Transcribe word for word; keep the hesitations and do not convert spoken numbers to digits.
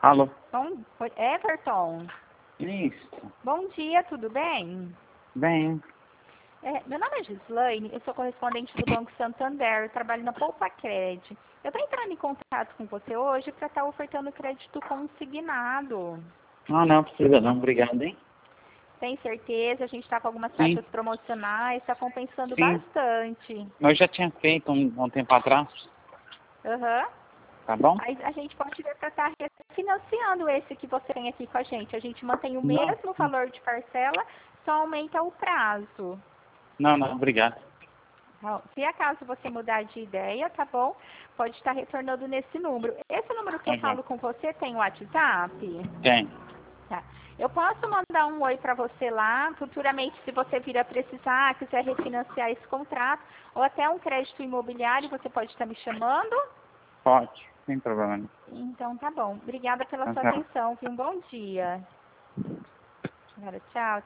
Alô? Bom, oi, Everton. Isso. Bom dia, tudo bem? Bem. É, meu nome é Gislaine, eu sou correspondente do Banco Santander, eu trabalho na Poupa Cred. Eu estou entrando em contato com você hoje para estar ofertando crédito consignado. Não, não precisa não. Obrigado, hein? Tem certeza? A gente está com algumas Sim. taxas promocionais, está compensando Sim. bastante. Eu já tinha feito um, um tempo atrás. Aham. Tá bom? Aí a gente pode ver para estar refinanciando esse que você tem aqui com a gente. A gente mantém o Não. mesmo valor de parcela, só aumenta o prazo. Não, não. Obrigado. Então, se acaso você mudar de ideia, tá bom? Pode estar retornando nesse número. Esse número que eu Uhum. falo com você tem WhatsApp? Tem. Tá. Eu posso mandar um oi para você lá, futuramente, se você vir a precisar, quiser refinanciar esse contrato, ou até um crédito imobiliário, você pode estar me chamando? Pode. Sem problema. Não. Então, tá bom. Obrigada pela Tá sua certo. atenção. Um bom dia. Agora, tchau.